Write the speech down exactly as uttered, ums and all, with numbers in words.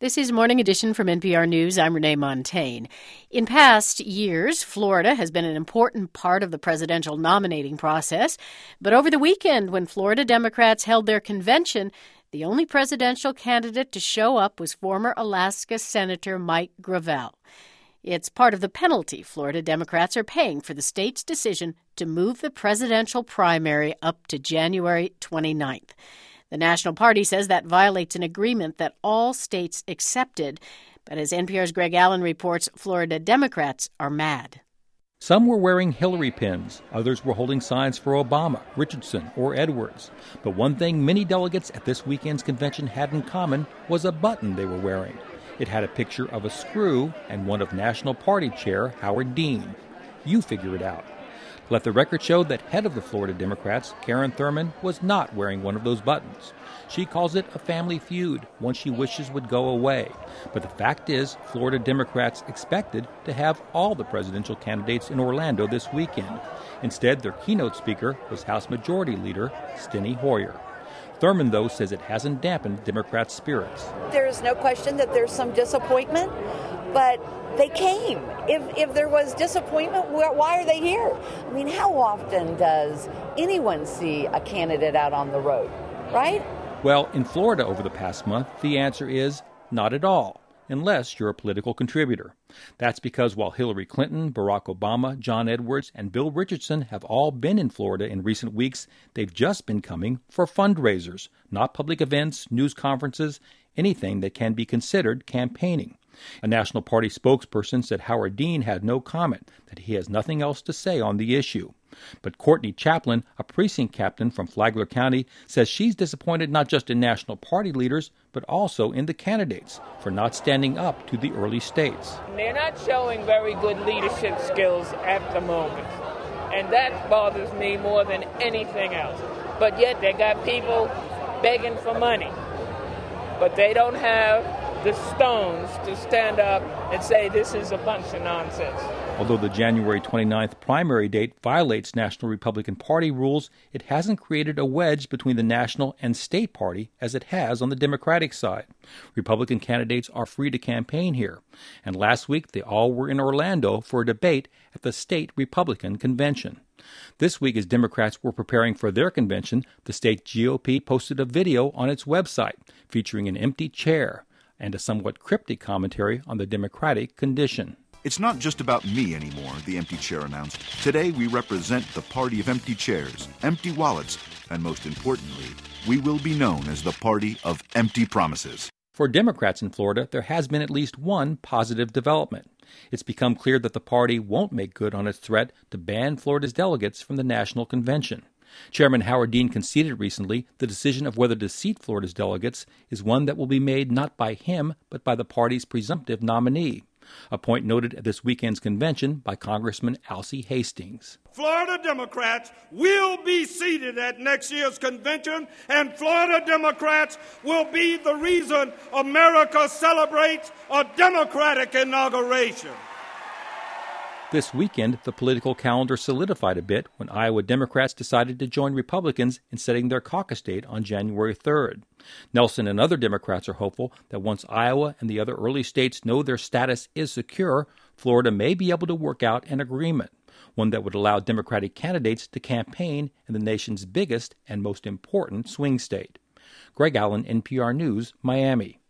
This is Morning Edition from N P R News. I'm Renee Montaigne. In past years, Florida has been an important part of the presidential nominating process. But over the weekend, when Florida Democrats held their convention, the only presidential candidate to show up was former Alaska Senator Mike Gravel. It's part of the penalty Florida Democrats are paying for the state's decision to move the presidential primary up to January twenty-ninth. The National Party says that violates an agreement that all states accepted. But as N P R's Greg Allen reports, Florida Democrats are mad. Some were wearing Hillary pins. Others were holding signs for Obama, Richardson, or Edwards. But one thing many delegates at this weekend's convention had in common was a button they were wearing. It had a picture of a screw and one of National Party Chair Howard Dean. You figure it out. Let the record show that head of the Florida Democrats, Karen Thurman, was not wearing one of those buttons. She calls it a family feud, one she wishes would go away. But the fact is, Florida Democrats expected to have all the presidential candidates in Orlando this weekend. Instead, their keynote speaker was House Majority Leader Steny Hoyer. Thurman, though, says it hasn't dampened Democrats' spirits. There is no question that there's some disappointment, but they came. If if there was disappointment, why are they here? I mean, how often does anyone see a candidate out on the road, right? Well, in Florida over the past month, the answer is not at all, unless you're a political contributor. That's because while Hillary Clinton, Barack Obama, John Edwards, and Bill Richardson have all been in Florida in recent weeks, they've just been coming for fundraisers, not public events, news conferences, anything that can be considered campaigning. A National Party spokesperson said Howard Dean had no comment, that he has nothing else to say on the issue. But Courtney Chaplin, a precinct captain from Flagler County, says she's disappointed not just in National Party leaders, but also in the candidates for not standing up to the early states. They're not showing very good leadership skills at the moment, and that bothers me more than anything else. But yet they got people begging for money, but they don't have the stones to stand up and say this is a bunch of nonsense. Although the January twenty-ninth primary date violates National Republican Party rules, it hasn't created a wedge between the National and State Party as it has on the Democratic side. Republican candidates are free to campaign here. And last week, they all were in Orlando for a debate at the state Republican convention. This week, as Democrats were preparing for their convention, the state G O P posted a video on its website featuring an empty chair and a somewhat cryptic commentary on the Democratic condition. It's not just about me anymore, the empty chair announced. Today we represent the party of empty chairs, empty wallets, and most importantly, we will be known as the party of empty promises. For Democrats in Florida, there has been at least one positive development. It's become clear that the party won't make good on its threat to ban Florida's delegates from the national convention. Chairman Howard Dean conceded recently the decision of whether to seat Florida's delegates is one that will be made not by him, but by the party's presumptive nominee, a point noted at this weekend's convention by Congressman Alcee Hastings. Florida Democrats will be seated at next year's convention, and Florida Democrats will be the reason America celebrates a Democratic inauguration. This weekend, the political calendar solidified a bit when Iowa Democrats decided to join Republicans in setting their caucus date on January third. Nelson and other Democrats are hopeful that once Iowa and the other early states know their status is secure, Florida may be able to work out an agreement, one that would allow Democratic candidates to campaign in the nation's biggest and most important swing state. Greg Allen, N P R News, Miami.